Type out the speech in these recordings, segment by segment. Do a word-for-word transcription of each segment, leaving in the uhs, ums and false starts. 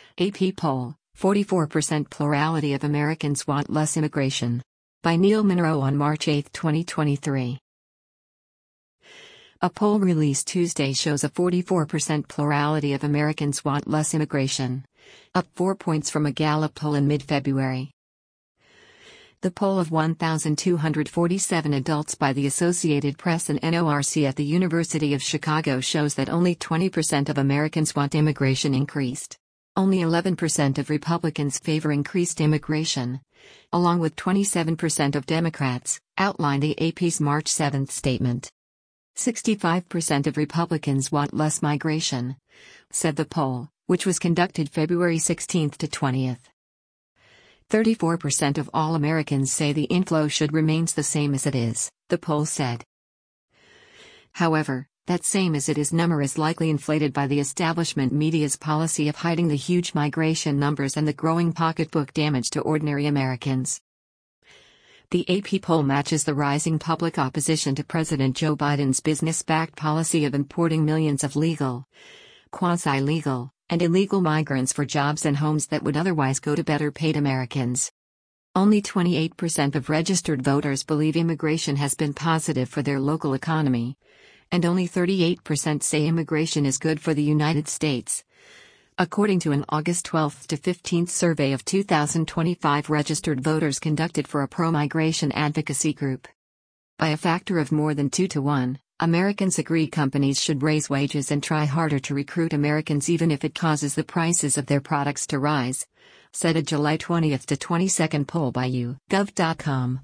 A P poll, forty-four percent plurality of Americans want less immigration. By Neil Monroe on March eighth, twenty twenty-three. A poll released Tuesday shows a forty-four percent plurality of Americans want less immigration, up four points from a Gallup poll in mid-February. The poll of one thousand two hundred forty-seven adults by the Associated Press and N O R C at the University of Chicago shows that only twenty percent of Americans want immigration increased. Only eleven percent of Republicans favor increased immigration, along with twenty-seven percent of Democrats, outlined the A P's March seventh statement. sixty-five percent of Republicans want less migration, said the poll, which was conducted February sixteenth to twentieth. thirty-four percent of all Americans say the inflow should remain the same as it is, the poll said. However, that same as it is number is likely inflated by the establishment media's policy of hiding the huge migration numbers and the growing pocketbook damage to ordinary Americans. The A P poll matches the rising public opposition to President Joe Biden's business-backed policy of importing millions of legal, quasi-legal, and illegal migrants for jobs and homes that would otherwise go to better-paid Americans. Only twenty-eight percent of registered voters believe immigration has been positive for their local economy, and only thirty-eight percent say immigration is good for the United States, according to an August twelfth to fifteenth survey of two thousand twenty-five registered voters conducted for a pro-migration advocacy group. By a factor of more than two to one, Americans agree companies should raise wages and try harder to recruit Americans even if it causes the prices of their products to rise, said a July twentieth to twenty-second poll by U Gov dot com.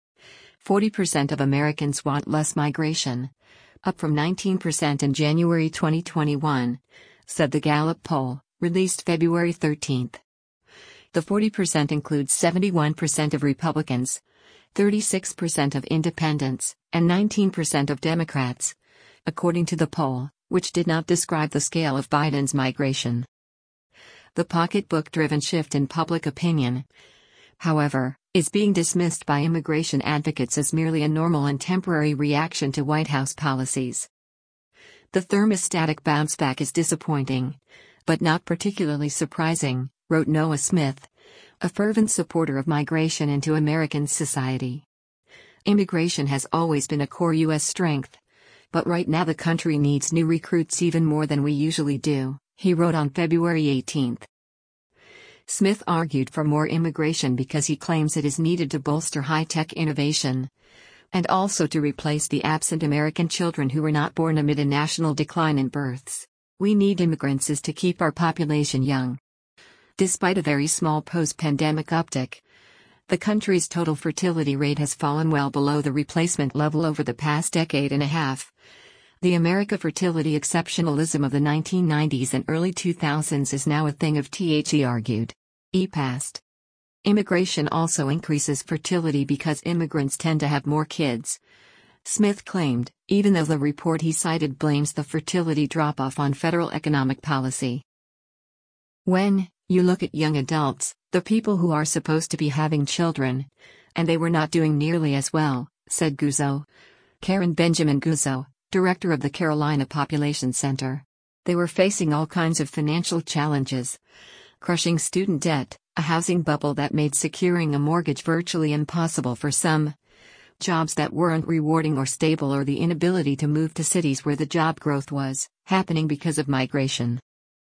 forty percent of Americans want less migration, up from nineteen percent in January twenty twenty-one, said the Gallup poll, released February thirteenth. The forty percent includes seventy-one percent of Republicans, thirty-six percent of independents, and nineteen percent of Democrats, according to the poll, which did not describe the scale of Biden's migration. The pocketbook-driven shift in public opinion, however, is being dismissed by immigration advocates as merely a normal and temporary reaction to White House policies. The thermostatic bounce back is disappointing, but not particularly surprising, wrote Noah Smith, a fervent supporter of migration into American society. Immigration has always been a core U S strength, but right now the country needs new recruits even more than we usually do, he wrote on February eighteenth. Smith argued for more immigration because he claims it is needed to bolster high-tech innovation, and also to replace the absent American children who were not born amid a national decline in births. We need immigrants is to keep our population young. Despite a very small post-pandemic uptick, the country's total fertility rate has fallen well below the replacement level over the past decade and a half. The America fertility exceptionalism of the nineteen nineties and early two thousands is now a thing of the past, he argued. E past. Immigration also increases fertility because immigrants tend to have more kids, Smith claimed, even though the report he cited blames the fertility drop-off on federal economic policy. When you look at young adults, the people who are supposed to be having children, and they were not doing nearly as well, said Guzzo. Karen Benjamin Guzzo, director of the Carolina Population Center. They were facing all kinds of financial challenges. Crushing student debt, a housing bubble that made securing a mortgage virtually impossible for some, jobs that weren't rewarding or stable, or the inability to move to cities where the job growth was happening because of migration.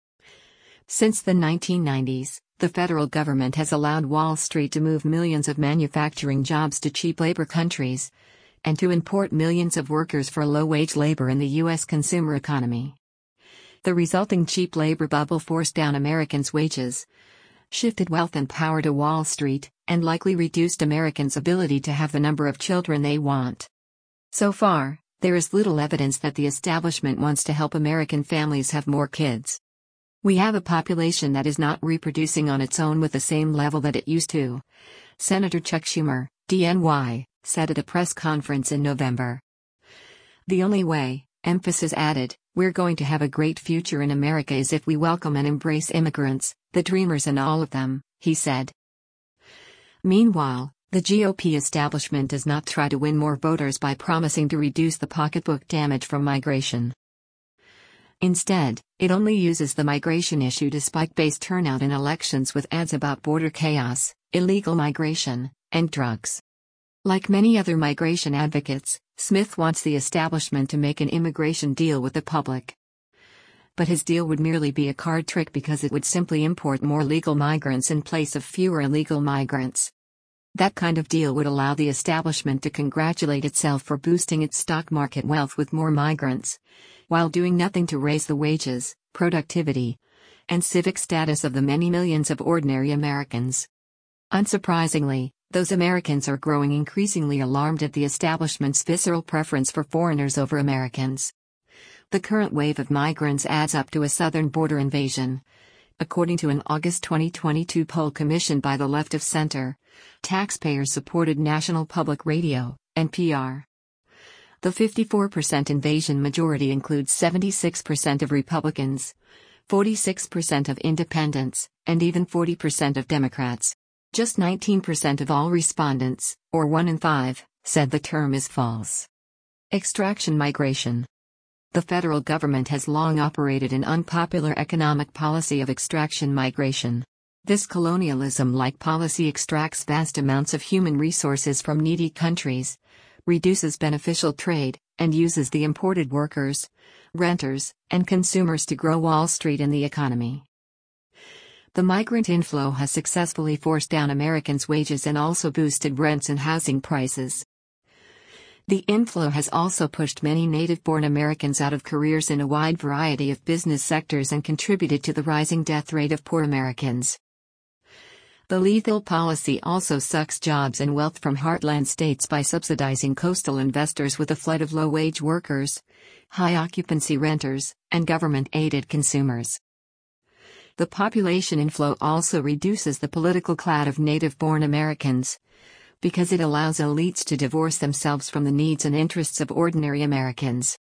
Since the nineteen nineties, the federal government has allowed Wall Street to move millions of manufacturing jobs to cheap labor countries, and to import millions of workers for low-wage labor in the U S consumer economy. The resulting cheap labor bubble forced down Americans' wages, shifted wealth and power to Wall Street, and likely reduced Americans' ability to have the number of children they want. So far, there is little evidence that the establishment wants to help American families have more kids. We have a population that is not reproducing on its own with the same level that it used to, Senator Chuck Schumer, D N Y, said at a press conference in November. The only way, emphasis added, we're going to have a great future in America is if we welcome and embrace immigrants, the dreamers and all of them, he said. Meanwhile, the G O P establishment does not try to win more voters by promising to reduce the pocketbook damage from migration. Instead, it only uses the migration issue to spike base turnout in elections with ads about border chaos, illegal migration, and drugs. Like many other migration advocates, Smith wants the establishment to make an immigration deal with the public. But his deal would merely be a card trick because it would simply import more legal migrants in place of fewer illegal migrants. That kind of deal would allow the establishment to congratulate itself for boosting its stock market wealth with more migrants, while doing nothing to raise the wages, productivity, and civic status of the many millions of ordinary Americans. Unsurprisingly, those Americans are growing increasingly alarmed at the establishment's visceral preference for foreigners over Americans. The current wave of migrants adds up to a southern border invasion. According to an August twenty twenty-two poll commissioned by the Left of Center, taxpayer-supported National Public Radio, N P R. The fifty-four percent invasion majority includes seventy-six percent of Republicans, forty-six percent of independents, and even forty percent of Democrats. Just nineteen percent of all respondents, or one in five, said the term is false. Extraction migration. The federal government has long operated an unpopular economic policy of extraction migration. This colonialism-like policy extracts vast amounts of human resources from needy countries, reduces beneficial trade, and uses the imported workers, renters, and consumers to grow Wall Street and the economy. The migrant inflow has successfully forced down Americans' wages and also boosted rents and housing prices. The inflow has also pushed many native-born Americans out of careers in a wide variety of business sectors and contributed to the rising death rate of poor Americans. The lethal policy also sucks jobs and wealth from heartland states by subsidizing coastal investors with a flood of low-wage workers, high-occupancy renters, and government-aided consumers. The population inflow also reduces the political class of native-born Americans, because it allows elites to divorce themselves from the needs and interests of ordinary Americans.